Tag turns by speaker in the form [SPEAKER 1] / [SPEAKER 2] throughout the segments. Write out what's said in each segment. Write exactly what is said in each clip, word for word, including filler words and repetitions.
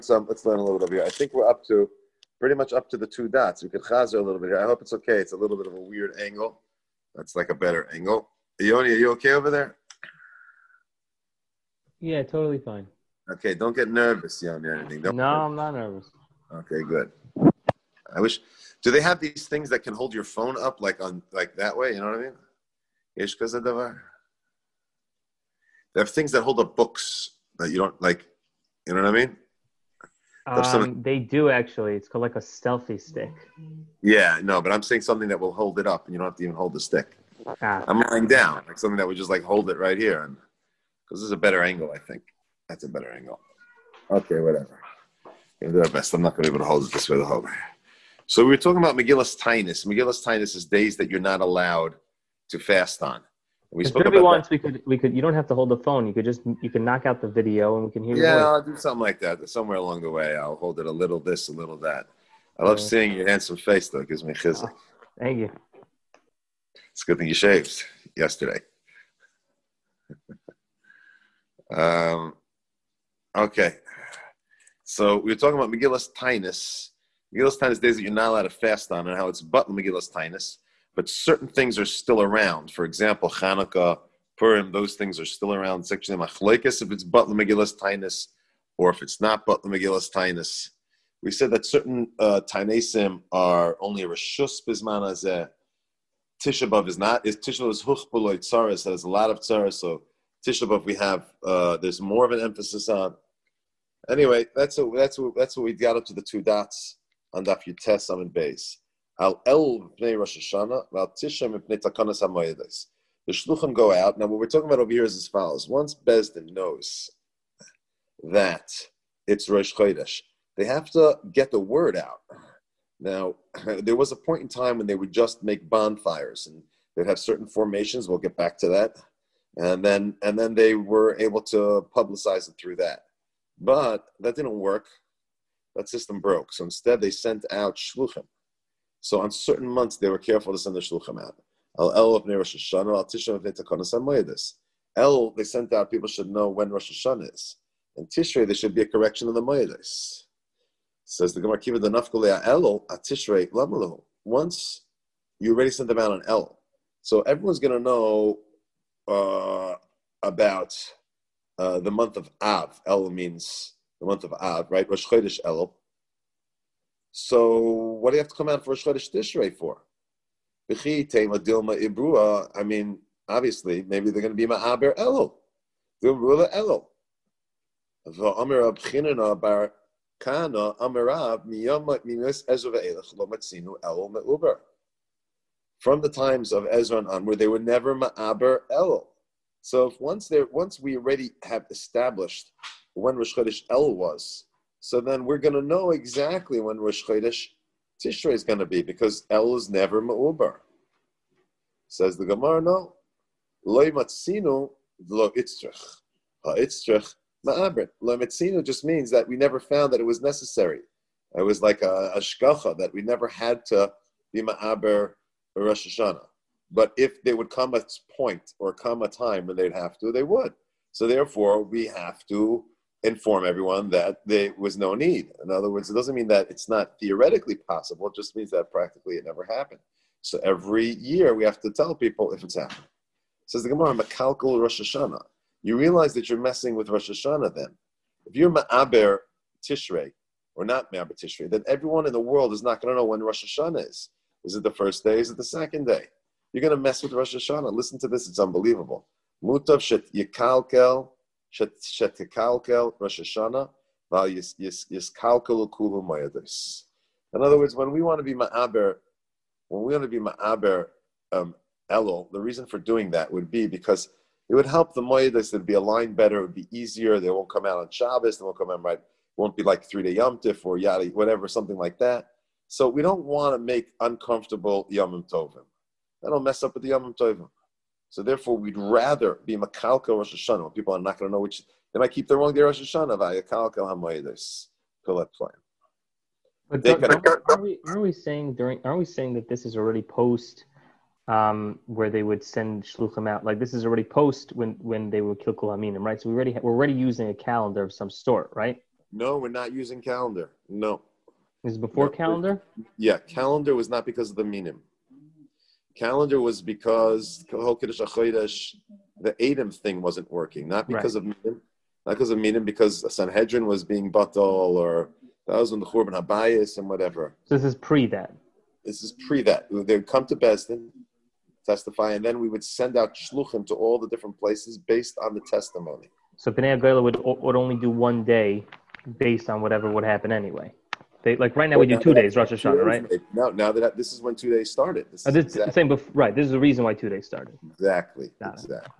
[SPEAKER 1] some. Let's learn a little bit over here. I think we're up to pretty much up to the two dots. We could chazer a little bit here. I hope it's okay. It's a little bit of a weird angle. That's like a better angle. Yoni, are you okay over there?
[SPEAKER 2] Yeah, totally fine.
[SPEAKER 1] Okay, don't get nervous, Yoni, or anything. Don't
[SPEAKER 2] no, I'm not nervous.
[SPEAKER 1] Okay, good. I wish. Do they have these things that can hold your phone up like on like that way? You know what I mean? Yesh kaze davar. They have things that hold up books that you don't like. You know what I mean?
[SPEAKER 2] Um, they do actually. It's called like a selfie stick.
[SPEAKER 1] Yeah, no, but I'm saying something that will hold it up, and you don't have to even hold the stick.
[SPEAKER 2] Ah.
[SPEAKER 1] I'm lying down, like something that would just like hold it right here, and because this is a better angle, I think. That's a better angle. Okay, whatever. We'll do our best. I'm not going to be able to hold it this way the whole way. So we were talking about Megillas Tainus. Megillas Tainus is days that you're not allowed to fast on. We spoke
[SPEAKER 2] maybe
[SPEAKER 1] about
[SPEAKER 2] once
[SPEAKER 1] that.
[SPEAKER 2] we could we could you don't have to hold the phone. You could just you can knock out the video and we can hear your
[SPEAKER 1] Yeah,
[SPEAKER 2] voice.
[SPEAKER 1] I'll do something like that. Somewhere along the way, I'll hold it a little this, a little that. I love yeah. seeing your handsome face, though. It gives me chizik.
[SPEAKER 2] Oh, thank you.
[SPEAKER 1] It's a good thing you shaved yesterday. um, okay. So we were talking about Megillas Tainus. Megillas Tainus days that you're not allowed to fast on and how it's but Megillas Tainus, but certain things are still around. For example, Chanukah, Purim, those things are still around. Section of Machlekes, if it's but Megillas Tainus, or if it's not but Megillas Tainus. We said that certain uh, Tainesim are only a Rishus Bizman Hazeh. Tisha B'Av is not. Is Tisha B'Av is Huchbuloi Tzaras. There's a lot of Tzaras. So Tisha B'Av we have, uh, there's more of an emphasis on. Anyway, that's what, that's what, that's what we got up to the two dots on Daf Yutes Amid Beis. Al El Bnei Rosh Hashanah, Al Tisha Mipnei Takanas HaMoedes. The Shluchim go out. Now, what we're talking about over here is as follows. Once Bezdin knows that it's Rosh Chodesh, they have to get the word out. Now, there was a point in time when they would just make bonfires, and they'd have certain formations. We'll get back to that. And then, and then they were able to publicize it through that. But that didn't work. That system broke. So instead, they sent out shluchim. So on certain months, they were careful to send the shluchim out. Al El of Rosh Hashanah, Al Tisha of Netakonas HaMoedes. El, they sent out, people should know when Rosh Hashanah is. And Tishrei, there should be a correction of the Moedes. Says the Gemara Kiva, the Nafkalei El, at Tishrei, Lamalu. Once you already sent them out on El. So everyone's going to know uh, about uh, the month of Av. El means the month of Av, right? Rosh Chodesh El. So what do you have to come out for Rosh Chodesh Tishrei for? I mean, obviously, maybe they're going to be Ma'aber Elul. Dilma Elul. V'Amir Abchinana Bar Kana Amirav Miyama Mimis Ezra Ve'elech Lo Matzinu Elul Me'uber. From the times of Ezra and onward, they were never Ma'aber Elul. So if once they once we already have established when Rosh Chodesh El was, so then we're going to know exactly when Rosh Chodesh Tishrei is going to be, because El is never Ma'uber. Says the Gemara, no. Loi Matzinu Lo Itzrich. Ha-Itzrich Ma'aber. Lo Matzinu just means that we never found that it was necessary. It was like a, a shkacha, that we never had to be Ma'aber Rosh Hashanah. But if there would come a point or come a time when they'd have to, they would. So therefore, we have to inform everyone that there was no need. In other words, it doesn't mean that it's not theoretically possible. It just means that practically it never happened. So every year we have to tell people if it's happening. Says the Gemara, Makalkal Rosh Hashanah. You realize that you're messing with Rosh Hashanah then. If you're Ma'aber Tishrei, or not Ma'aber Tishrei, then everyone in the world is not going to know when Rosh Hashanah is. Is it the first day? Is it the second day? You're going to mess with Rosh Hashanah. Listen to this. It's unbelievable. Mutav shet yikalkel shet yikalkel Rosh Hashanah val yiskalkel kulu moedes. In other words, when we want to be ma'aber, when we want to be ma'aber um, elul, the reason for doing that would be because it would help the moedes. It'd be aligned better. It would be easier. They won't come out on Shabbos. They won't come out right. It won't be like three day Yom Tif or yada whatever, something like that. So we don't want to make uncomfortable Yomim Tovim. That'll mess up with the Yom Tovim. So therefore, we'd rather be Makalka Rosh Hashanah. When people are not going to know which, they might keep the wrong day Rosh Hashanah. Vayakalka HaMoedes. Pilat plan.
[SPEAKER 2] But don't, don't, aren't, we, aren't we saying during? Aren't we saying that this is already post, um, where they would send shluchim out? Like this is already post when, when they would kill Kol Haminim, right? So we already we're already using a calendar of some sort, right?
[SPEAKER 1] No, we're not using calendar. No.
[SPEAKER 2] Is it before
[SPEAKER 1] no.
[SPEAKER 2] calendar?
[SPEAKER 1] Yeah, calendar was not because of the minim. Calendar was because the Adam thing wasn't working, not because right. of minim, not because of minim, because Sanhedrin was being batal, or that was when the Churban Habayis and whatever.
[SPEAKER 2] So this is pre that.
[SPEAKER 1] This is pre that. They would come to Besdin, testify, and then we would send out shluchim to all the different places based on the testimony.
[SPEAKER 2] So Bnei Agayla would would only do one day based on whatever would happen anyway. They, like right now we do two days, Rosh Hashanah, right?
[SPEAKER 1] No, now that this is when two days started. This
[SPEAKER 2] is uh, this, exactly. same before, right. This is the reason why two days started.
[SPEAKER 1] Exactly. Got exactly.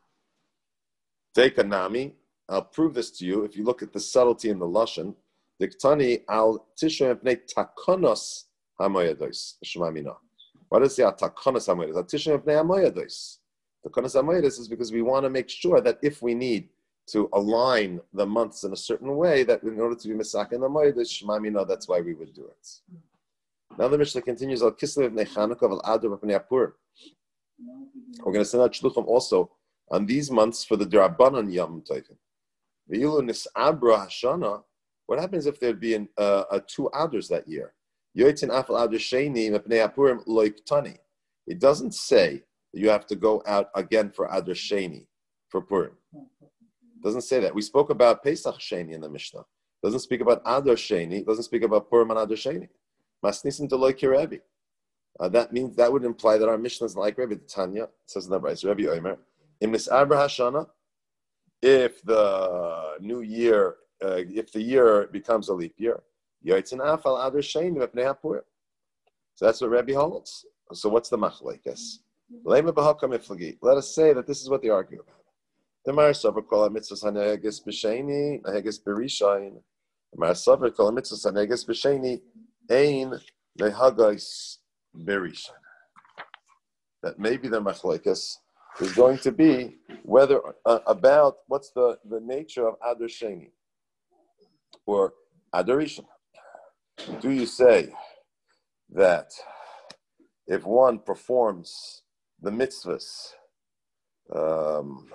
[SPEAKER 1] Take a nami. I'll prove this to you if you look at the subtlety in the lashon. Diktani al tisha bnei takonos hamoyados. Shemamina. What does it say? Takonos hamoyados. Al tisha bnei hamoyados. Takonos hamoyados is because we want to make sure that if we need to align the months in a certain way, that in order to be Mesak in the Moedes, Shemamina, that's why we would do it. Now the Mishnah continues, Al Kislev Bnei Chanukah, Al Adar Bnei Apur. We're going to send out Shluchim also on these months for the Drabanan Yom Tovim. V'ilu Nis'abra Hashana, what happens if there'd be an, uh, a two Adars that year? Yoitzin Afal Adar Sheni, Bnei Apurim Loiktani. It doesn't say that you have to go out again for Adar Sheni, for Purim. Doesn't say that. We spoke about Pesach Sheni in the Mishnah. Doesn't speak about Adar Sheni. Doesn't speak about Purim and Adar Sheni. Masnisim to loy Rebbe. Uh, that means that would imply that our Mishnah is like Rebbe. Tanya says in the Brayso, Rebbe Omer, in Mis'abra Hashana, if the new year, uh, if the year becomes a leap year, Yoitzin Afal Adar Sheni V'pnei HaPurim. So that's what Rebbe holds. So what's the machlekes? Lema b'hakam iflagi. Let us say that this is what they argue about. The Marasavar call a mitzvah haneges b'sheni, haneges b'rishayin. The Marasavar call a mitzvah haneges b'sheni, ein lehagais b'rishayin. That maybe the machlekes is going to be whether uh, about what's the, the nature of Adar Sheni or Adar Rishon. Do you say that if one performs the mitzvahs um,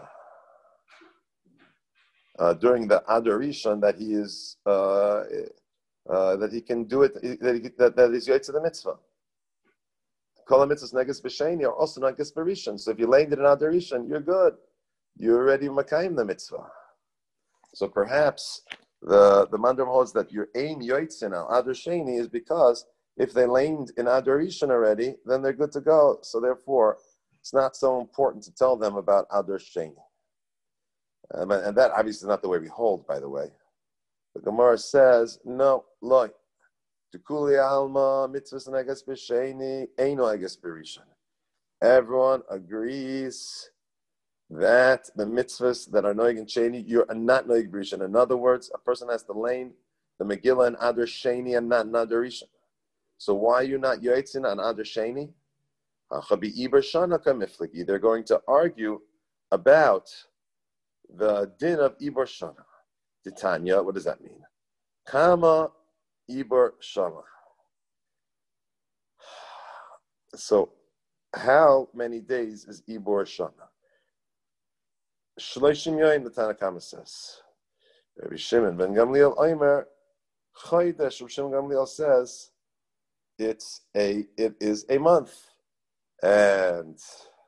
[SPEAKER 1] Uh, during the Adar Rishon, that he is uh, uh, that he can do it, that he, that, that is yotze the mitzvah. Kol mitzvahs neges b'sheni are also neges b'rishon. So if you landed in Adar Rishon, you're good. You're already makayim the mitzvah. So perhaps the the mandam holds that your aim yotze now Adar Sheni is because if they landed in Adar Rishon already, then they're good to go. So therefore, it's not so important to tell them about Adar Sheni. Um, and that obviously is not the way we hold, by the way. The Gemara says, no, look, Tukuli alma mitzvahs neges b'sheni eino neges b'rishon. Everyone agrees that the mitzvahs that are noig and sheni, you're not noig b'rishon. In other words, a person has to lane the Megillah and Adar Sheni and not Adar Rishon. So why are you not yotzin on Adar Sheni? They're going to argue about the din of Ibar Shana. Titania, what does that mean? Kama Ibar Shana. So, how many days is Ibar Shana? Shloshim Yoyim, the Tanna Kama says. Rabbi Shimon ben Gamliel Omer, Chodesh, Rabbi Shimon Gamliel says, it's a, it is a month. And,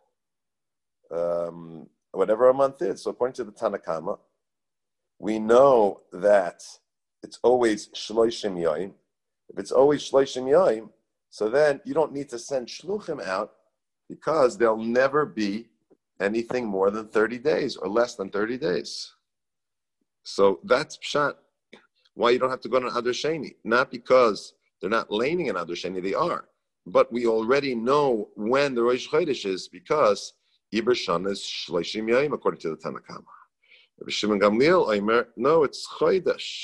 [SPEAKER 1] um, whatever a month is. So according to the Tanna Kama, we know that it's always Shloshim Yoim. If it's always Shloshim Yoim, so then you don't need to send Shluchim out because there'll never be anything more than thirty days or less than thirty days. So that's Pshat. Why you don't have to go to Adar Sheni. Not because they're not laning in Adar Sheni, they are. But we already know when the Rosh Chodesh is because Iber Shana is Shloshim Yayim, according to the Tanna Kama. Rabbi Shimon Gamliel, Omer, no, it's Chodesh.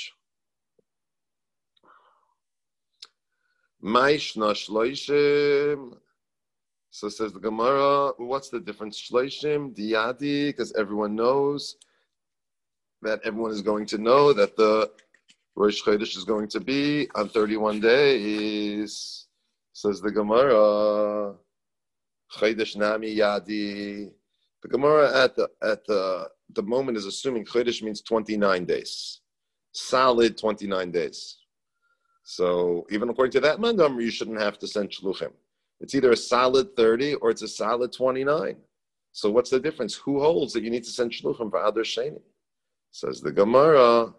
[SPEAKER 1] Ma'ishna Shloshim. So says the Gemara, what's the difference? Shloshim, Diyadi, because everyone knows that everyone is going to know that the Rosh Chodesh is going to be on thirty-one days. Says the Gemara, Chodesh Nami Yadi. The Gemara at the at the the moment is assuming Chodesh means twenty-nine days. solid twenty-nine days. So even according to that mandam, you shouldn't have to send shluchim. It's either a solid thirty or it's a solid twenty-nine. So what's the difference? Who holds that you need to send shluchim for Adar Sheni? Says the Gemara,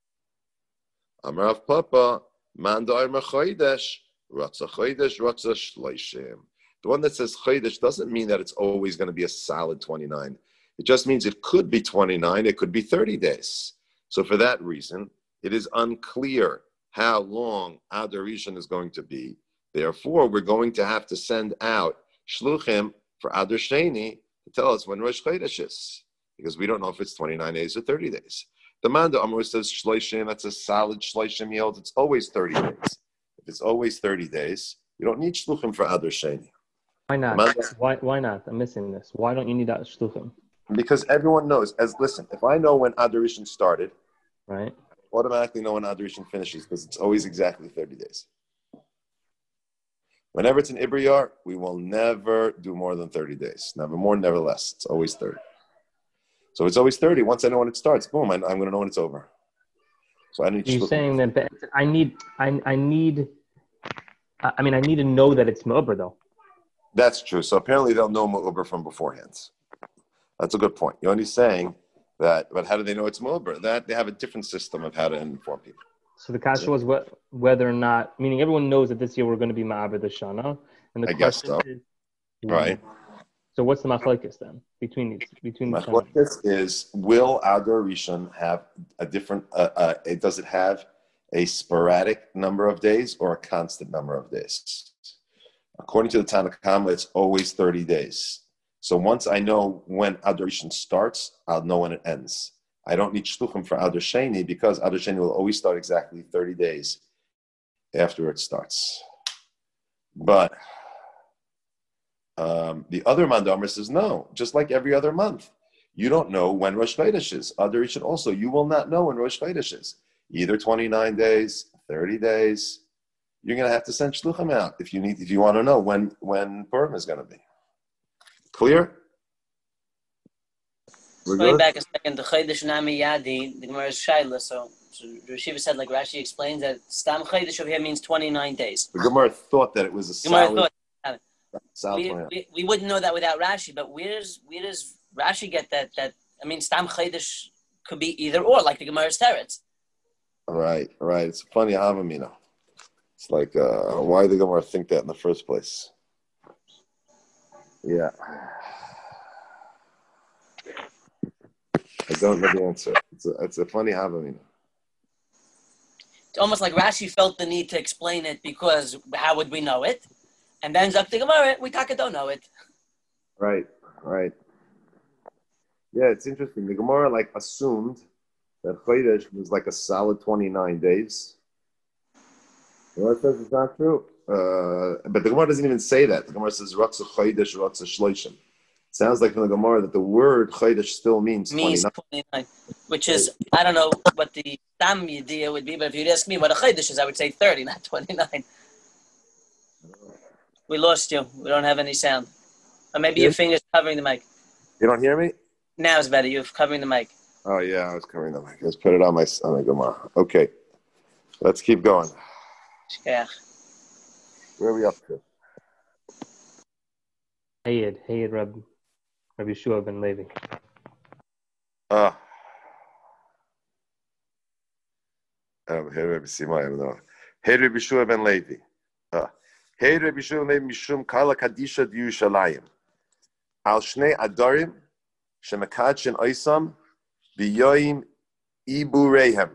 [SPEAKER 1] Amrav Papa, Mandar Machoidesh, Ratza Choidesh, Ratza Shloishim. The one that says Choidesh doesn't mean that it's always going to be a solid twenty-nine. It just means it could be twenty-nine, it could be thirty days. So for that reason, it is unclear how long Adar Rishon is going to be. Therefore, we're going to have to send out shluchim for Adar Sheni to tell us when Rosh Chodesh is, because we don't know if it's twenty-nine days or thirty days. The Manda Amor says shloishim, that's a solid shloishim yield. It's always thirty days. If it's always thirty days, you don't need shluchim for Adar Sheni.
[SPEAKER 2] Why not? Manda, why why not? I'm missing this. Why don't you need that shluchim?
[SPEAKER 1] Because everyone knows. As listen, if I know when Adar Rishon started,
[SPEAKER 2] right,
[SPEAKER 1] automatically know when Adar Rishon finishes because it's always exactly thirty days. Whenever it's an Ibriyar, we will never do more than thirty days. Never more, never less. It's always thirty. So it's always thirty. Once I know when it starts, boom, I, I'm going to know when it's over. So I need.
[SPEAKER 2] You're saying that I need, I, I need, I mean, I need to know that it's Mu'aber though.
[SPEAKER 1] That's true. So apparently they'll know Mu'aber from beforehand. That's a good point. You're only saying that, but how do they know it's Mu'aber? That they have a different system of how to inform people.
[SPEAKER 2] So the kasha was what, whether or not, meaning everyone knows that this year we're going to be Ma'aber the Shana, and the
[SPEAKER 1] I
[SPEAKER 2] question
[SPEAKER 1] guess so.
[SPEAKER 2] is,
[SPEAKER 1] right.
[SPEAKER 2] So what's the machlokes then between these? Between the
[SPEAKER 1] machlokes is, will Adar Rishon have a different? Uh, uh, it does it have a sporadic number of days or a constant number of days? According to the Tanna Kama, it's always thirty days. So once I know when Adar Rishon starts, I'll know when it ends. I don't need shluchim for Adar Sheni because Adar Sheni will always start exactly thirty days after it starts. But um, the other Mandamer says, no, just like every other month. You don't know when Rosh Chodesh is. Adar Rishon also, you will not know when Rosh Chodesh is. Either twenty-nine days, thirty days. You're going to have to send shluchim out if you need, if you want to know when, when Purim is going to be. Clear?
[SPEAKER 3] We're Wait back a second. The Chodesh Nami Yadi, the Gemara is Shaila. So, so Rashiva said, like Rashi explains, that Stam Chodesh over here means twenty-nine days.
[SPEAKER 1] The Gemara thought that it was a Gemara solid.
[SPEAKER 3] Thought, solid we, we, we wouldn't know that without Rashi, but where does where does Rashi get that? That I mean, Stam Chodesh could be either or, like the Gemara's Teretz.
[SPEAKER 1] Right, right. It's funny, Havamina. It's like, uh, why did the Gemara think that in the first place? Yeah. I don't know the answer. It's a, it's a funny Havamina.
[SPEAKER 3] It's almost like Rashi felt the need to explain it because how would we know it? And then up to Gemara, we taka don't know it.
[SPEAKER 1] Right, right. Yeah, it's interesting. The Gemara like assumed that Chodesh was like a solid twenty-nine days. The Gemara says it's not true. Uh, but the Gemara doesn't even say that. The Gemara says Ratza Chodesh, Ratza Shloishim. It sounds like from the Gemara that the word Chodesh still means
[SPEAKER 3] means
[SPEAKER 1] twenty-nine.
[SPEAKER 3] twenty-nine, which is, I don't know what the Tam idea would be, but if you'd ask me what a Chodesh is, I would say thirty, not twenty-nine. We lost you. We don't have any sound. Or maybe your finger's covering the mic.
[SPEAKER 1] You don't hear me?
[SPEAKER 3] Now it's better. You're covering the mic.
[SPEAKER 1] Oh, yeah, I was covering the mic. Let's put it on my, on my Gemara. Okay. Let's keep going.
[SPEAKER 3] Yeah.
[SPEAKER 1] Where are we up to?
[SPEAKER 2] Hayed, Hayed Reb, Reb Yeshua ben Levi.
[SPEAKER 1] Ah. Um, hey, Reb Simai, Hey, Reb Yeshua ben Levi. Ah. Hey, Reb Yeshua ben Levi, Mishum Kala Kadisha D'Yushalayim. Al Shnei Adarim, Shemekadchen Oisam, B'yoyim Ibureihem.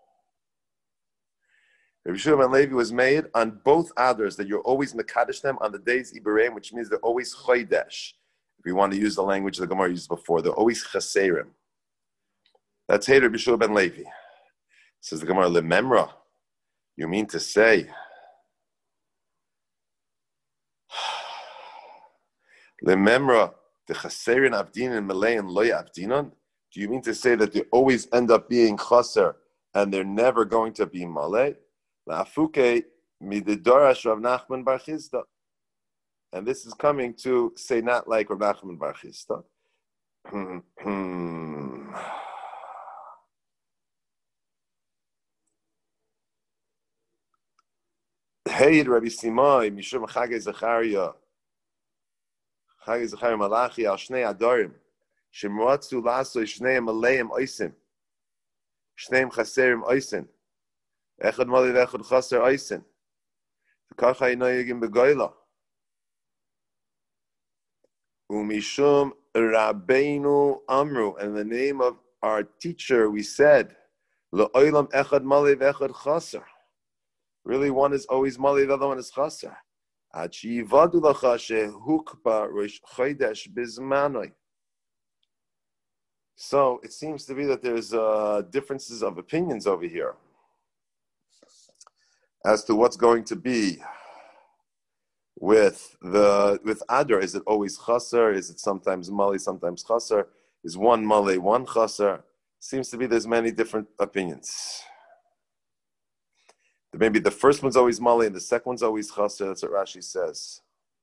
[SPEAKER 1] Rabbi Yeshua ben Levi was made on both Adars that you're always Mekadesh them on the days Ibureihem, which means they're always Chodesh. If you want to use the language the Gemara used before, they're always Chaserim. That's Hey Rabbi Yeshua ben Levi. Says the Gemara, Lememra. You mean to say, Lememra, the Chaserin Avdin and Malayan Loya Avdinon? Do you mean to say that they always end up being Chaser and they're never going to be Malay? La'afuke mididorash Rav Nachman bar Chizda. And this is coming to say not like Rav Nachman bar Chizda. Hey, Rabbi Simai, Mishum Chagei Zechariah, Chagei Zechariah Malachi al Shnei Adarim, Shemratzu Laso Shneim Aleim Oisim, Shneim Chaserim Oisin, Echad Mali Echad Chaser Oisin, Kacha Inoyigim Begoyla, Umishum Rabbeinu Amru, and in the name of our teacher we said, La'olam Echad Mali Echad Chaser. Really, one is always mali, the other one is chaser. So it seems to be that there's uh, differences of opinions over here as to what's going to be with the with Adar. Is it always chaser? Is it sometimes mali, sometimes chaser? Is one mali, one chaser? Seems to be there's many different opinions. Maybe the first one's always mali and the second one's always chaser. That's what Rashi says.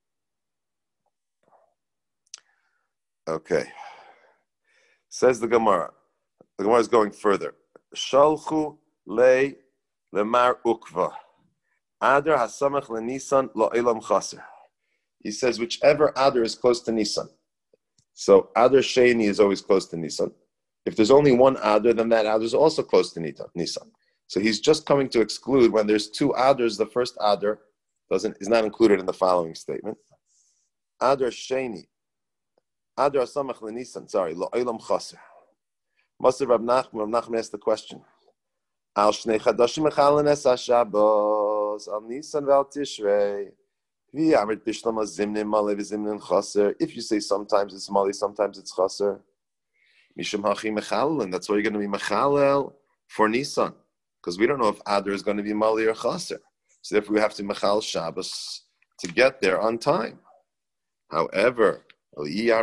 [SPEAKER 1] Okay. Says the Gemara. The Gemara is going further. Shalchu le lemar ukva. Adar hasamach le Nisan lo elam chaser. He says whichever Adar is close to Nisan. So Adar Sheni is always close to Nisan. If there's only one Adar, then that Adar is also close to Nisan. So he's just coming to exclude when there's two Adars, the first Adar doesn't is not included in the following statement. Adar Sheni, Adar Samach LeNisan, sorry, Lo Olam Chaser. Master Rab Nachman, Rab Nachman asked the question. Al Shnei Chadashim Echalen Es HaShabbos, Al Nisan Val Tishrei, V'yamrit Bishlam HaZimnim Male V'Zimnim Chaser. If you say sometimes it's Mali, sometimes it's Chaser. Mishum Hachi Mechalel, that's why you're going to be Mechalel for Nisan. Because we don't know if Adar is going to be Mali or Chaser. So therefore we have to Mechal Shabbos to get there on time. However, why do you have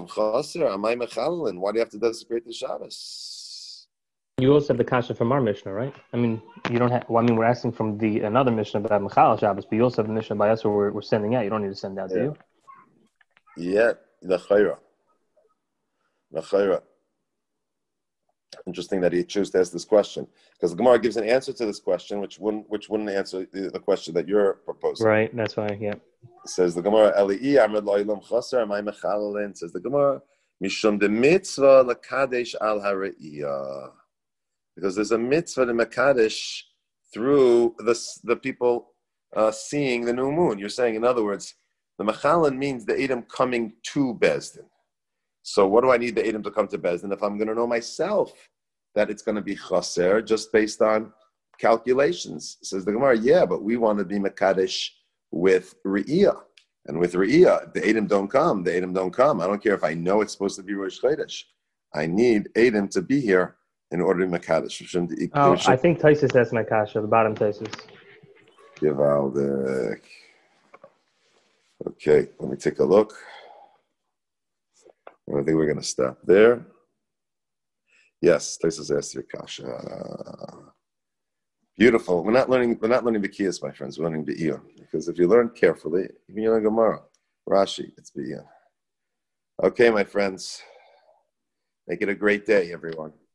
[SPEAKER 1] to desecrate the Shabbos?
[SPEAKER 2] You also have the kasha from our Mishnah, right? I mean, you don't have. Well, I mean, we're asking from the another Mishnah about Mechal Shabbos, but you also have the Mishnah by us where we're, we're sending out. You don't need to send out, yeah. Do
[SPEAKER 1] you? Yeah, the Chayra. The Chayra. Interesting that he chose to ask this question, because the Gemara gives an answer to this question, which wouldn't which wouldn't answer the, the question that you're proposing.
[SPEAKER 2] Right, that's why, yeah.
[SPEAKER 1] It says the Gemara, Eli'i Amr Lo'ilam Chaser, Amay Mechalelin, says the Gemara, Mishum de mitzvah lakadesh al hara'iyah. Because there's a mitzvah to Mekadesh through the, the people uh, seeing the new moon. You're saying, in other words, the Mechalin means the Edom coming to Bezdin. So what do I need the Edom to come to Bezdin if I'm going to know myself that it's going to be chaser just based on calculations? Says the Gemara, yeah, but we want to be Mekadesh with Re'iyah. And with Re'iyah, if the Edom don't come, the Edom don't come. I don't care if I know it's supposed to be Rosh Chodesh. I need Edom to be here in order to be Mekadesh.
[SPEAKER 2] Oh, I think Taisus has Mekasha, the bottom Taisus.
[SPEAKER 1] Givaldik. Okay, let me take a look. I think we're going to stop there. Yes, Taisus asked your kasha. Beautiful. We're not learning. We're not learning B'kiyas, my friends. We're learning Be'iyah. Because if you learn carefully, even you learn Gemara, Rashi, it's Be'iyah. Okay, my friends. Make it a great day, everyone.